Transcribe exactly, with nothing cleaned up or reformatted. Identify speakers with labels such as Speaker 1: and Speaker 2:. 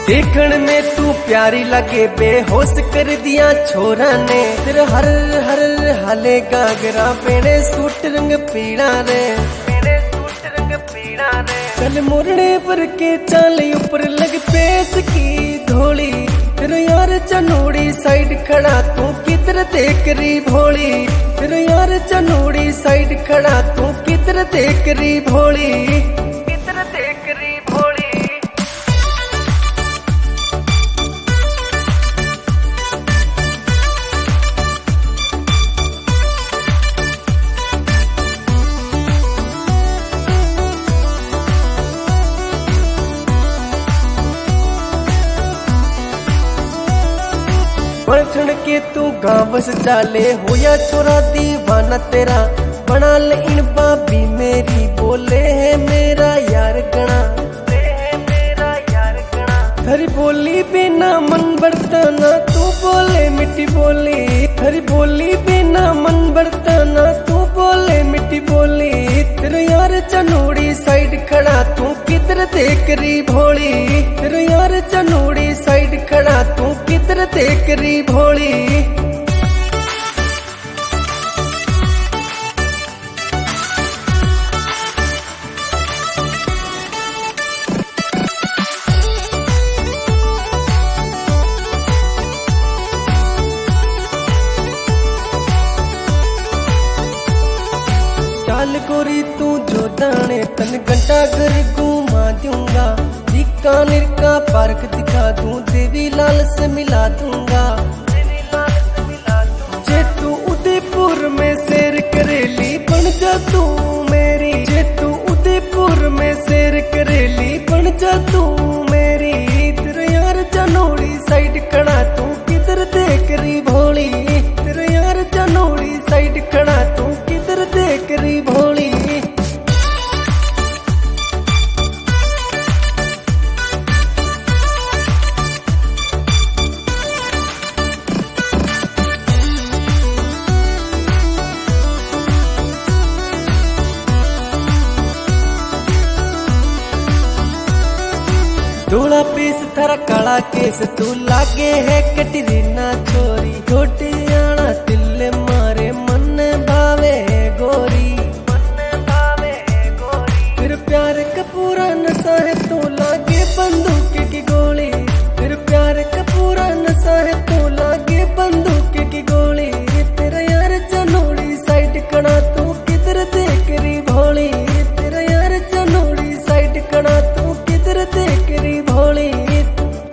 Speaker 1: देखण में तू प्यारी लगे बेहोश कर दिया छोरा ने। तेरा हर हर हाले गागरा पेड़े सूट रंग पीड़ा रे, पेड़े सूट रंग पीड़ा रे। चल मोरने पर के चाल ऊपर लग पेश की धोली। तेरा यार चनोड़ी साइड खड़ा तू किधर देख री भोली। तेरा यार चनोड़ी साइड खड़ा तू किधर देख री भोली, किधर देख री भोली। बड़खण के तू गाँव बस जाले हो या छोरा दीवाना तेरा। बना ले इन बाबी मेरी बोले है मेरा यार गणा, मेरा यार गणा। हरी बोली बिना मन बढ़ता ना तू बोले मिट्टी बोली। हरी बोली बिना मन बढ़ता ना तू बोले मिट्टी बोली। तेरा यार चनोड़ी साइड खड़ा तू किधर देख री भोली। तेरा यार चनोड़ी साइड खड़ा तू किधर देख री भोली। चाल गोरी तू जो दाने तन घंटा घर घुमा दूंगा। दिक्का निरका पार्क दिखा दूं, देवी लाल से मिला दूंगा। जे तू उदयपुर में शेर करेली बन जा तू मेरी। जे तू उदयपुर में शेर करेली बन जा तू मेरी। तेरा यार चनोड़ी साइड खड़ा तू किधर देख री भोली। तेरा यार चनोड़ी साइड खड़ा तू किधर देख री भोली। धोला पीस थारा काला केस तू लागे है कटरीना छोरी। छोटी आना तिल्ले मारे मन भावे गोरी, मन भावे गोरी। फिर प्यार का पूरा नशा है तू लागे बंदूक की गोली।